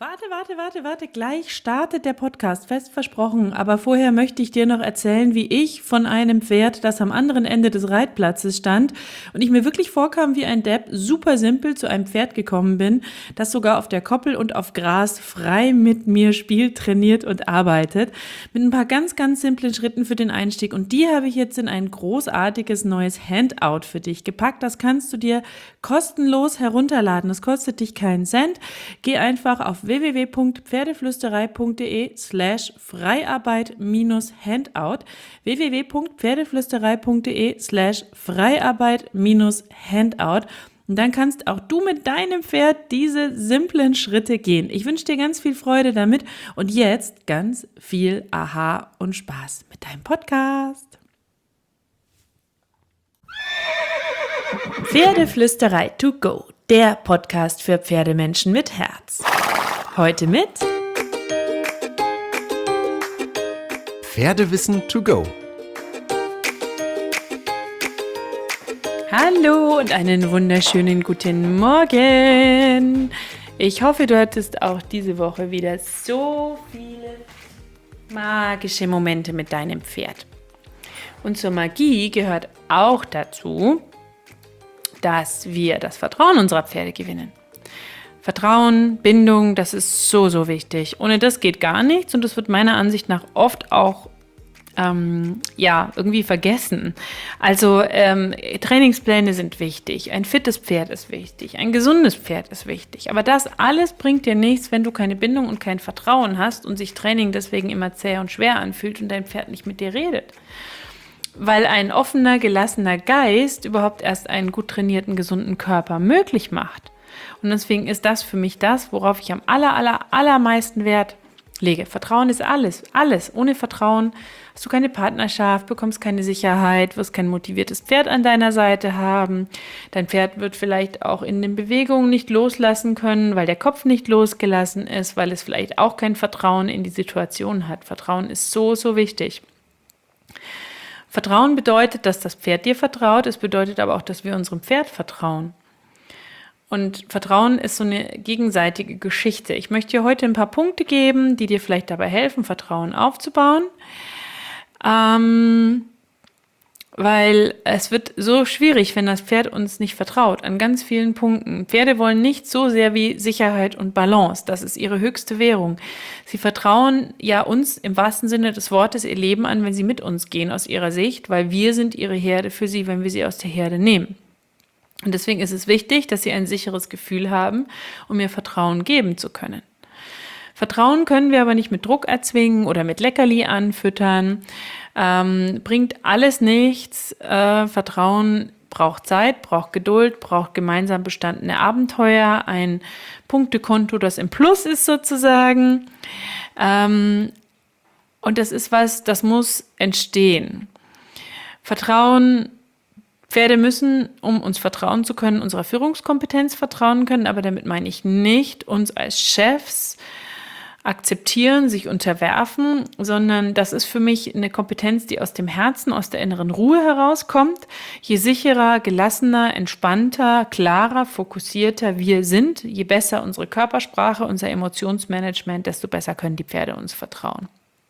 Warte, gleich startet der Podcast, fest versprochen. Aber vorher möchte ich dir noch erzählen, wie ich von einem Pferd, das am anderen Ende des Reitplatzes stand und ich mir wirklich vorkam wie ein Depp, super simpel zu einem Pferd gekommen bin, das sogar auf der Koppel und auf Gras frei mit mir spielt, trainiert und arbeitet. Mit ein paar ganz simplen Schritten für den Einstieg. Und die habe ich jetzt in ein großartiges neues Handout für dich gepackt. Das kannst du dir kostenlos herunterladen. Das kostet dich keinen Cent. Geh einfach auf www.pferdeflüsterei.de/Freiarbeit-Handout www.pferdeflüsterei.de/Freiarbeit-Handout und dann kannst auch du mit deinem Pferd diese simplen Schritte gehen. Ich wünsche dir ganz viel Freude damit und jetzt ganz viel Aha und Spaß mit deinem Podcast. Pferdeflüsterei to go, der Podcast für Pferdemenschen mit Herz. Heute mit Pferdewissen to go. Hallo und einen wunderschönen guten Morgen. Ich hoffe, du hattest auch diese Woche wieder so viele magische Momente mit deinem Pferd. Und zur Magie gehört auch dazu, dass wir das Vertrauen unserer Pferde gewinnen. Vertrauen, Bindung, das ist so wichtig. Ohne das geht gar nichts und das wird meiner Ansicht nach oft auch irgendwie vergessen. Also Trainingspläne sind wichtig, ein fittes Pferd ist wichtig, ein gesundes Pferd ist wichtig. Aber das alles bringt dir nichts, wenn du keine Bindung und kein Vertrauen hast und sich Training deswegen immer zäh und schwer anfühlt und dein Pferd nicht mit dir redet. Weil ein offener, gelassener Geist überhaupt erst einen gut trainierten, gesunden Körper möglich macht. Und deswegen ist das für mich das, worauf ich am allermeisten Wert lege. Vertrauen ist alles. Ohne Vertrauen hast du keine Partnerschaft, bekommst keine Sicherheit, wirst kein motiviertes Pferd an deiner Seite haben. Dein Pferd wird vielleicht auch in den Bewegungen nicht loslassen können, weil der Kopf nicht losgelassen ist, weil es vielleicht auch kein Vertrauen in die Situation hat. Vertrauen ist so wichtig. Vertrauen bedeutet, dass das Pferd dir vertraut. Es bedeutet aber auch, dass wir unserem Pferd vertrauen. Und Vertrauen ist so eine gegenseitige Geschichte. Ich möchte dir heute ein paar Punkte geben, die dir vielleicht dabei helfen, Vertrauen aufzubauen. Weil es wird so schwierig, wenn das Pferd uns nicht vertraut, an ganz vielen Punkten. Pferde wollen nicht so sehr wie Sicherheit und Balance. Das ist ihre höchste Währung. Sie vertrauen ja uns im wahrsten Sinne des Wortes ihr Leben an, wenn sie mit uns gehen aus ihrer Sicht, weil wir sind ihre Herde für sie, wenn wir sie aus der Herde nehmen. Und deswegen ist es wichtig, dass sie ein sicheres Gefühl haben, um ihr Vertrauen geben zu können. Vertrauen können wir aber nicht mit Druck erzwingen oder mit Leckerli anfüttern. Bringt alles nichts. Vertrauen braucht Zeit, braucht Geduld, braucht gemeinsam bestandene Abenteuer, ein Punktekonto, das im Plus ist sozusagen. Und das ist was, das muss entstehen. Pferde müssen, um uns vertrauen zu können, unserer Führungskompetenz vertrauen können, aber damit meine ich nicht uns als Chefs akzeptieren, sich unterwerfen, sondern das ist für mich eine Kompetenz, die aus dem Herzen, aus der inneren Ruhe herauskommt. Je sicherer, gelassener, entspannter, klarer, fokussierter wir sind, je besser unsere Körpersprache, unser Emotionsmanagement, desto besser können die Pferde uns vertrauen.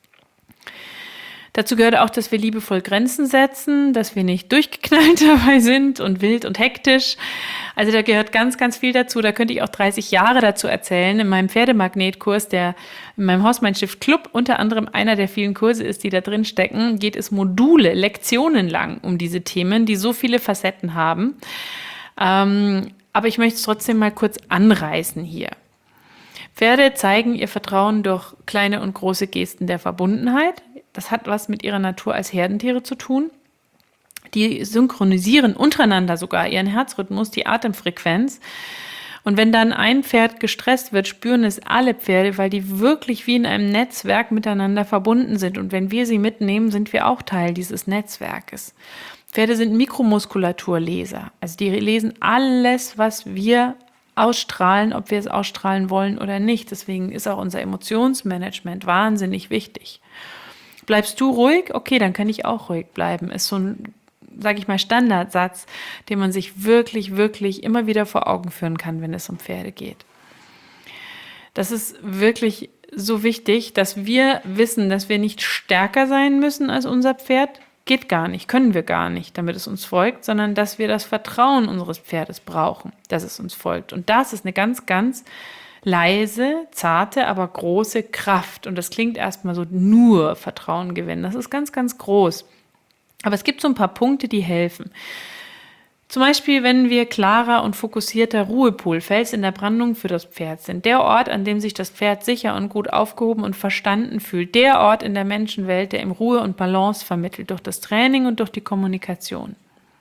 Dazu gehört auch, dass wir liebevoll Grenzen setzen, dass wir nicht durchgeknallt dabei sind und wild und hektisch. Also da gehört ganz viel dazu. Da könnte ich auch 30 Jahre dazu erzählen. In meinem Pferdemagnetkurs, der in meinem Horse Mind Shift Club unter anderem einer der vielen Kurse ist, die da drin stecken, geht es Module, Lektionen lang um diese Themen, die so viele Facetten haben. Aber ich möchte es trotzdem mal kurz anreißen hier. Pferde zeigen ihr Vertrauen durch kleine und große Gesten der Verbundenheit. Das hat was mit ihrer Natur als Herdentiere zu tun. Die synchronisieren untereinander sogar ihren Herzrhythmus, die Atemfrequenz. Und wenn dann ein Pferd gestresst wird, spüren es alle Pferde, weil die wirklich wie in einem Netzwerk miteinander verbunden sind. Und wenn wir sie mitnehmen, sind wir auch Teil dieses Netzwerkes. Pferde sind Mikromuskulaturleser. Also die lesen alles, was wir ausstrahlen, ob wir es ausstrahlen wollen oder nicht. Deswegen ist auch unser Emotionsmanagement wahnsinnig wichtig. Bleibst du ruhig? Okay, dann kann ich auch ruhig bleiben. Ist so ein, sage ich mal, Standardsatz, den man sich wirklich immer wieder vor Augen führen kann, wenn es um Pferde geht. Das ist wirklich so wichtig, dass wir wissen, dass wir nicht stärker sein müssen als unser Pferd. Geht gar nicht, können wir gar nicht, damit es uns folgt, sondern dass wir das Vertrauen unseres Pferdes brauchen, dass es uns folgt. Und das ist eine ganz, ganz leise, zarte, aber große Kraft. Und das klingt erstmal so, nur Vertrauen gewinnen. Das ist ganz, ganz groß. Aber es gibt so ein paar Punkte, die helfen. Zum Beispiel, wenn wir klarer und fokussierter Ruhepol, Fels in der Brandung für das Pferd sind. Der Ort, an dem sich das Pferd sicher und gut aufgehoben und verstanden fühlt. Der Ort in der Menschenwelt, der ihm Ruhe und Balance vermittelt, durch das Training und durch die Kommunikation.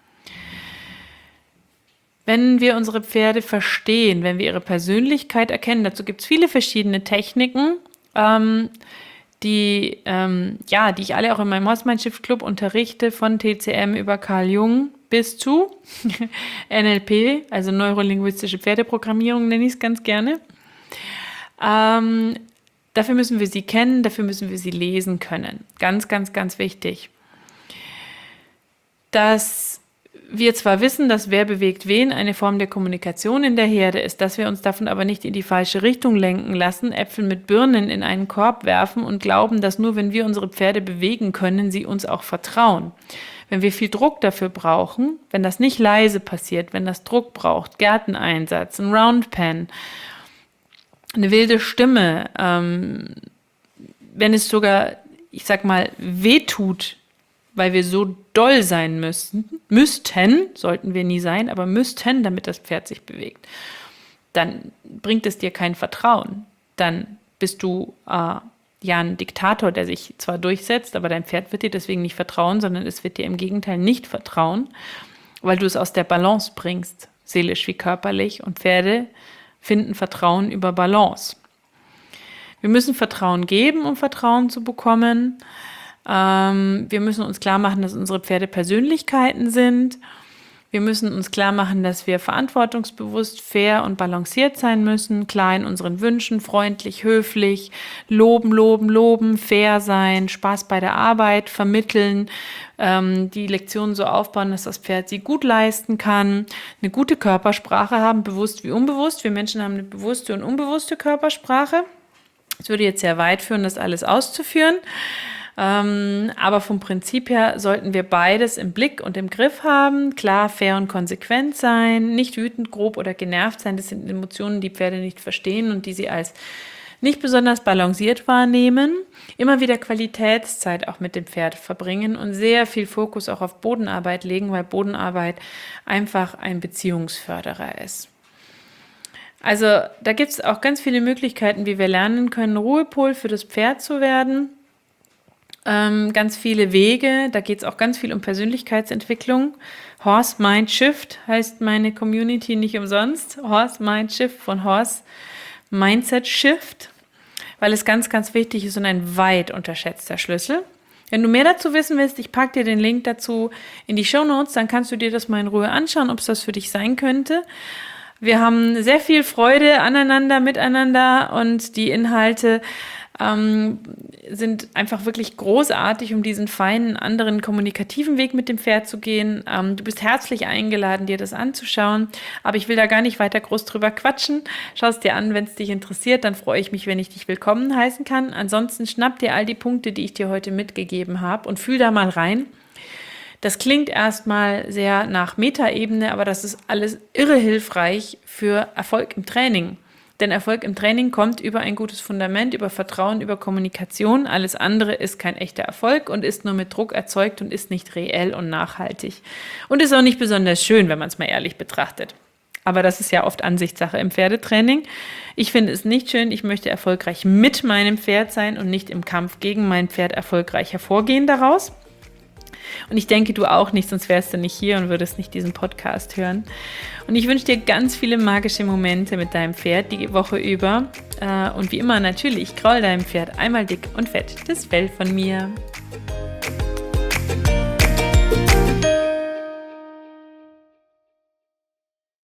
Wenn wir unsere Pferde verstehen, wenn wir ihre Persönlichkeit erkennen, dazu gibt es viele verschiedene Techniken, die ich alle auch in meinem Horse Mind Shift Club unterrichte, von TCM über Carl Jung bis zu NLP, also neurolinguistische Pferdeprogrammierung nenne ich es ganz gerne. Dafür müssen wir sie kennen, dafür müssen wir sie lesen können. Ganz, ganz, ganz wichtig. Dass wir zwar wissen, dass wer bewegt wen eine Form der Kommunikation in der Herde ist, dass wir uns davon aber nicht in die falsche Richtung lenken lassen, Äpfel mit Birnen in einen Korb werfen und glauben, dass nur wenn wir unsere Pferde bewegen können, sie uns auch vertrauen. Wenn wir viel Druck dafür brauchen, wenn das nicht leise passiert, wenn das Druck braucht, Gärteneinsatz, ein Roundpen, eine wilde Stimme, wenn es sogar, ich sag mal, wehtut, weil wir so doll sein müssten, sollten wir nie sein, aber müssten, damit das Pferd sich bewegt, dann bringt es dir kein Vertrauen. Dann bist du ein Diktator, der sich zwar durchsetzt, aber dein Pferd wird dir deswegen nicht vertrauen, sondern es wird dir im Gegenteil nicht vertrauen, weil du es aus der Balance bringst, seelisch wie körperlich. Und Pferde finden Vertrauen über Balance. Wir müssen Vertrauen geben, um Vertrauen zu bekommen. Wir müssen uns klar machen, dass unsere Pferde Persönlichkeiten sind. Wir müssen uns klar machen, dass wir verantwortungsbewusst, fair und balanciert sein müssen, klar in unseren Wünschen, freundlich, höflich, loben, fair sein, Spaß bei der Arbeit, vermitteln, die Lektionen so aufbauen, dass das Pferd sie gut leisten kann, eine gute Körpersprache haben, bewusst wie unbewusst. Wir Menschen haben eine bewusste und unbewusste Körpersprache. Es würde jetzt sehr weit führen, das alles auszuführen. Aber vom Prinzip her sollten wir beides im Blick und im Griff haben, klar, fair und konsequent sein, nicht wütend, grob oder genervt sein. Das sind Emotionen, die Pferde nicht verstehen und die sie als nicht besonders balanciert wahrnehmen. Immer wieder Qualitätszeit auch mit dem Pferd verbringen und sehr viel Fokus auch auf Bodenarbeit legen, weil Bodenarbeit einfach ein Beziehungsförderer ist. Also da gibt es auch ganz viele Möglichkeiten, wie wir lernen können, Ruhepol für das Pferd zu werden. Ganz viele Wege, da geht es auch ganz viel um Persönlichkeitsentwicklung. Horse Mind Shift heißt meine Community nicht umsonst. Horse Mind Shift von Horse Mindset Shift, weil es ganz, ganz wichtig ist und ein weit unterschätzter Schlüssel. Wenn du mehr dazu wissen willst, ich packe dir den Link dazu in die Shownotes, dann kannst du dir das mal in Ruhe anschauen, ob es das für dich sein könnte. Wir haben sehr viel Freude aneinander, miteinander und die Inhalte sind einfach wirklich großartig, um diesen feinen, anderen kommunikativen Weg mit dem Pferd zu gehen. Du bist herzlich eingeladen, dir das anzuschauen, aber ich will da gar nicht weiter groß drüber quatschen. Schau es dir an, wenn es dich interessiert, dann freue ich mich, wenn ich dich willkommen heißen kann. Ansonsten schnapp dir all die Punkte, die ich dir heute mitgegeben habe und fühl da mal rein. Das klingt erstmal sehr nach Metaebene, aber das ist alles irre hilfreich für Erfolg im Training. Denn Erfolg im Training kommt über ein gutes Fundament, über Vertrauen, über Kommunikation. Alles andere ist kein echter Erfolg und ist nur mit Druck erzeugt und ist nicht reell und nachhaltig. Und ist auch nicht besonders schön, wenn man es mal ehrlich betrachtet. Aber das ist ja oft Ansichtssache im Pferdetraining. Ich finde es nicht schön. Ich möchte erfolgreich mit meinem Pferd sein und nicht im Kampf gegen mein Pferd erfolgreich hervorgehen daraus. Und ich denke, du auch nicht, sonst wärst du nicht hier und würdest nicht diesen Podcast hören. Und ich wünsche dir ganz viele magische Momente mit deinem Pferd die Woche über. Und wie immer natürlich, kraul deinem Pferd einmal dick und fett das Fell von mir.